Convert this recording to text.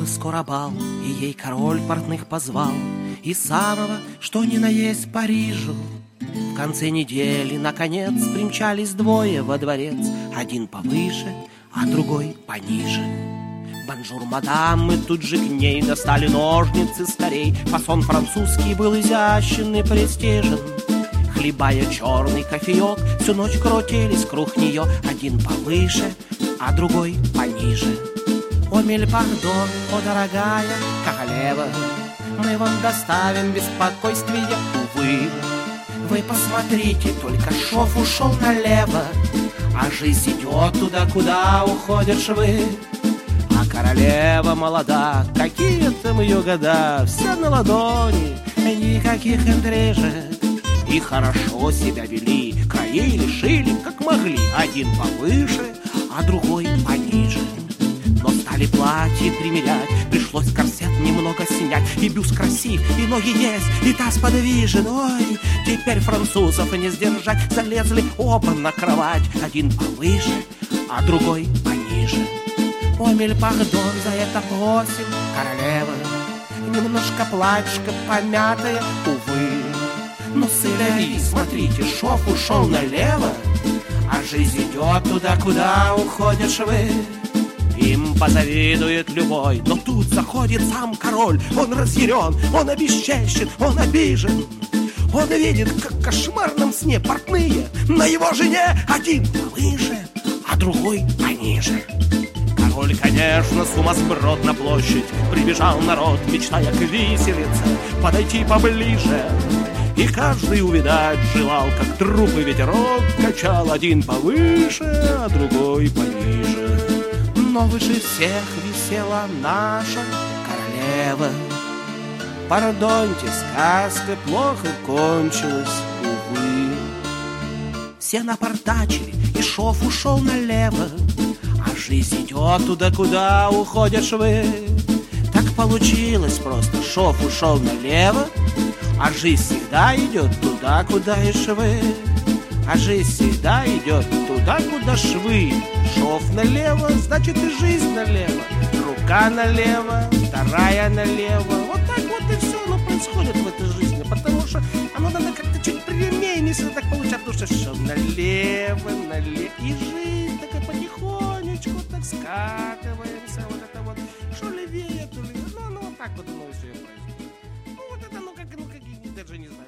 Был скоро бал, и ей король портных позвал из самого, что ни на есть Парижу. В конце недели, наконец, примчались двое во дворец, один повыше, а другой пониже. «Бонжур, мадам!» Мы тут же к ней достали ножницы скорей. Фасон французский был изящен и престижен. Хлебая черный кофеек, всю ночь крутились круг нее, один повыше, а другой пониже. «О, миль пардон, о, дорогая королева, мы вам доставим беспокойствие, увы. Вы посмотрите, только шов ушел налево, а жизнь идет туда, куда уходят швы. А королева молода, какие там ее года, вся на ладони, никаких интрижек. И хорошо себя вели, краили, шили, как могли, один повыше, а другой пониже. Но стали платье примерять, пришлось корсет немного снять. И бюст красив, и ноги есть, и таз подвижен. Ой, теперь французов не сдержать, залезли оба на кровать, один повыше, а другой пониже. «О, миль пардон, за это просим, королева, немножко платьишко помятое, увы. Но сыновьи, смотрите, шов ушел налево, а жизнь идет туда, куда уходят швы». Им позавидует любой, но тут заходит сам король. Он разъярен, он обесчещен, он обижен. Он видит, как в кошмарном сне портные на его жене один повыше, а другой пониже. Король, конечно, сумасброд на площадь. Прибежал народ, мечтая к виселице подойти поближе. И каждый увидать желал, как трупы ветерок качал, один повыше, а другой пониже. Но выше всех висела наша королева. Пардоньте, сказка плохо кончилась, увы. Все напортачили, и шов ушел налево, а жизнь идет туда, куда уходят швы. Так получилось просто, шов ушел налево, а жизнь всегда идет туда, куда и швы. А жизнь всегда идет туда, куда швы. Шов налево, значит и жизнь налево. Рука налево, вторая налево. Вот так вот и все оно происходит в этой жизни. Потому что оно надо как-то чуть прямее, если так получать. Потому что все налево, налево. И жизнь такая потихонечку так скатываемся. Вот это вот, что левее, то левее. Ну, вот так вот оно все происходит. Ну, вот это, ну, как даже не знаю.